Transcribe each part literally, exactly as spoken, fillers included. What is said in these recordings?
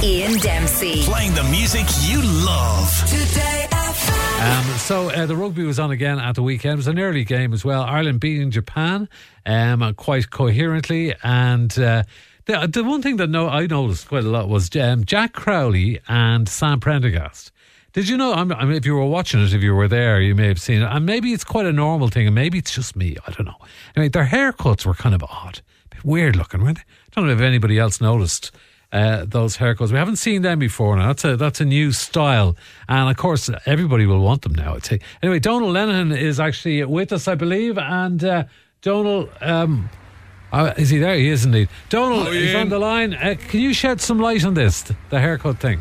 Ian Dempsey. Playing the music you love. Today F M. Um, so uh, the rugby was on again at the weekend. It was an early game as well. Ireland beating Japan um, quite coherently. And uh, the, the one thing that no, I noticed quite a lot was um, Jack Crowley and Sam Prendergast. Did you know, I mean, if you were watching it, if you were there, you may have seen it. And maybe it's quite a normal thing, and maybe it's just me. I don't know. Anyway, their haircuts were kind of odd. A bit weird looking, weren't they? I don't know if anybody else noticed Uh, those haircuts. We haven't seen them before now. That's a that's a new style, and of course everybody will want them now. I'd say. Anyway, Donal Lenihan is actually with us, I believe, and uh, Donal, um, uh, is he there? He is indeed. Donal oh, is on the line. Uh, can you shed some light on this, the haircut thing?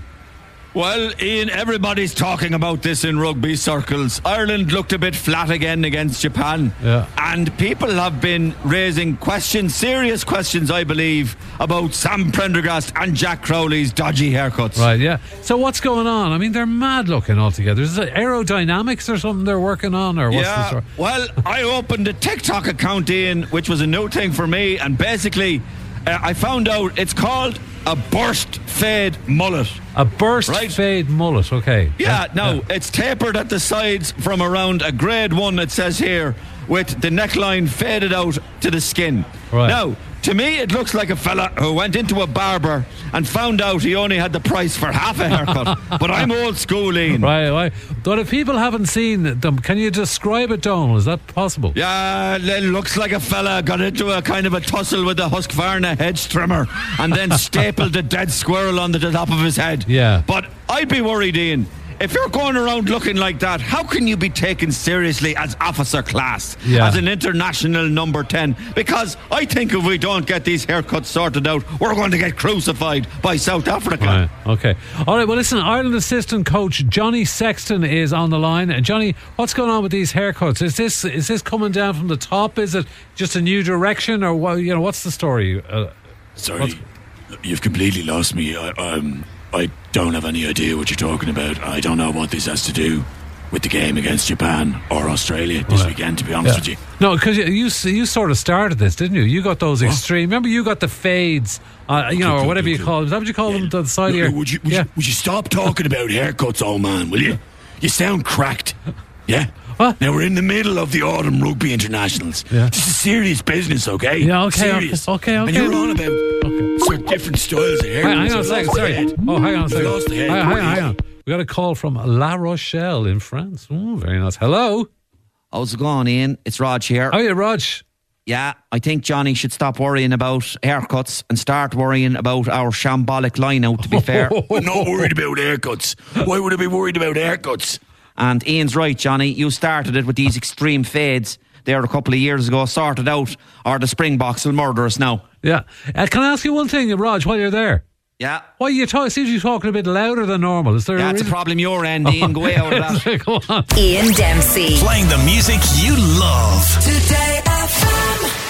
Well, Ian, everybody's talking about this in rugby circles. Ireland looked a bit flat again against Japan. Yeah. And people have been raising questions, serious questions, I believe, about Sam Prendergast and Jack Crowley's dodgy haircuts. Right, yeah. So what's going on? I mean, they're mad looking altogether. Is it aerodynamics or something they're working on? Or what's yeah, the story? Well, I opened a TikTok account, Ian, which was a new thing for me. And basically, uh, I found out it's called a burst fade mullet. A burst right? fade mullet, okay. Yeah, yeah no, yeah. It's tapered at the sides from around a grade one, it says here, with the neckline faded out to the skin. Right. Now, to me, it looks like a fella who went into a barber and found out he only had the price for half a haircut. But I'm old school, Ian. Right, right. But if people haven't seen them, can you describe it, Donal? Is that possible? Yeah, it looks like a fella got into a kind of a tussle with a Husqvarna hedge trimmer and then stapled a dead squirrel onto the top of his head. Yeah. But I'd be worried, Ian. If you're going around looking like that, how can you be taken seriously as officer class, yeah. as an international number ten? Because I think if we don't get these haircuts sorted out, we're going to get crucified by South Africa. Right, okay. All right, well, listen, Ireland assistant coach Johnny Sexton is on the line. And Johnny, what's going on with these haircuts? Is this is this coming down from the top? Is it just a new direction? Or what, you know, what's the story? Uh, Sorry, you've completely lost me. I, um... I don't have any idea what you're talking about. I don't know what this has to do with the game against Japan or Australia this right. weekend, to be honest yeah. with you. No, because you, you you sort of started this, didn't you? You got those what? extreme. Remember, you got the fades, uh, you know, or whatever you call them. Is that what you call yeah. them? To the side no, of your... Would you, would, yeah. you, would you stop talking about haircuts, old man, will you? You sound cracked. Yeah? What? Now, we're in the middle of the Autumn Rugby Internationals. Yeah. This is serious business, okay? Yeah, okay. Serious. Okay, okay. And you're on about okay. sort of different styles of haircuts. Hang, hang on a second, sorry. Oh, hang on a second. Lost the head. Hang, hang on, hang on. We got a call from La Rochelle in France. Oh, very nice. Hello. How's it going, Ian? It's Rog here. How are you, Rog? Yeah, I think Johnny should stop worrying about haircuts and start worrying about our shambolic line-out, to be fair. I'm not worried about haircuts. Why would I be worried about haircuts? And Ian's right, Johnny. You started it with these extreme fades there a couple of years ago, sorted out, or the Springboks will murder us now. Yeah. Uh, can I ask you one thing, Rog, while you're there? Yeah. Why you talk? Seems you're talking a bit louder than normal. Is there? Yeah, a it's reason? a problem your end, Ian. Go out of that. Go on. Ian Dempsey. Playing the music you love. Today F M.